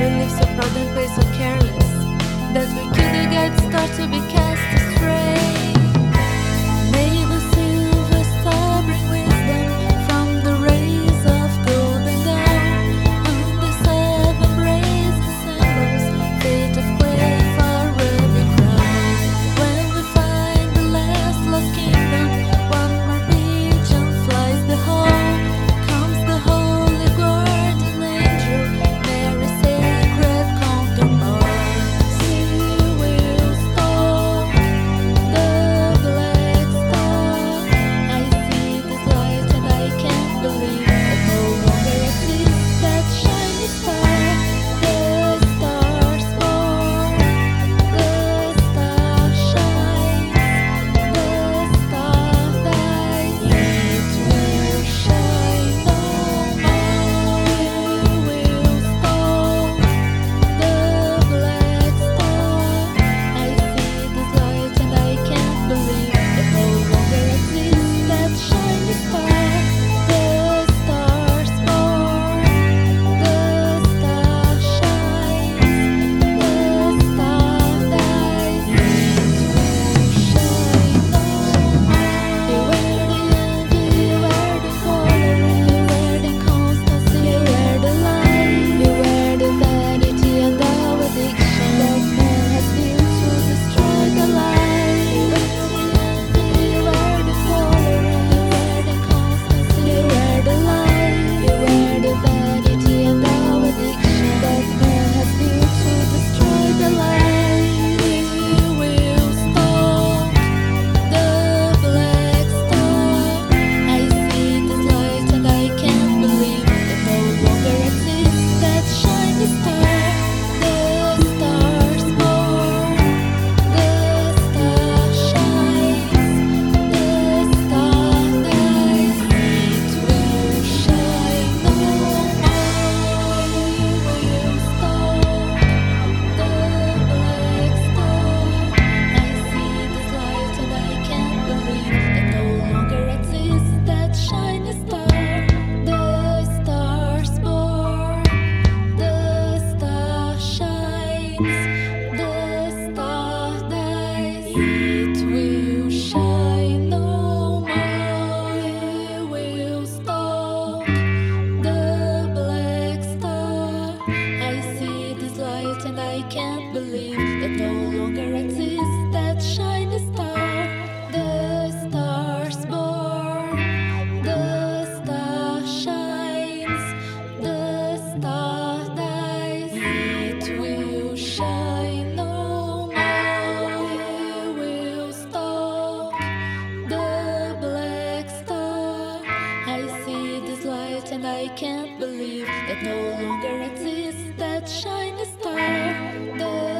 We live so proud and play so careless that we kill the guide start to be cast astray. May the silver star bring wisdom from the rays of golden dawn, whom the seven brazen symbols, fate of clay forever crown. When we find the last lost kingdom, one more pigeon flies the hall. Comes the holy guardian angel, Mary sacred counterpart. He will stalk the black star. I see this light and I can't believe that no longer exists that shiny star. The star's born, the star shines, the star dies, it will shine no more. We will stalk the black star. I see this light and I can't believe that no longer exists that shiny star. The star's born, the star shines, the star dies, it will shine no more. Beware the envy, beware the cholera, beware the constancy, beware the lie, beware the vanity and the addiction that man has built to destroy the life. Beware the cholera, beware the constancy, beware the lie, beware the vanity and the addiction that man has built to destroy the life. We will stalk the black star. I see this light and I can't believe that no longer exists that shiny star. The star's born, the star shines, the star dies, it will shine no more. We will stalk the black star. I see this light and I can't believe that no longer exists that shiny star. The star's born, the star shines, the star dies, it will shine no more. We will stalk the black star. I see this light and I can't believe that no longer exists that shiny star. The star's born, the star shines, the star dies, it will shine no more. We will stalk the black star. I see this light and I can't believe that no longer exists that shiny star. The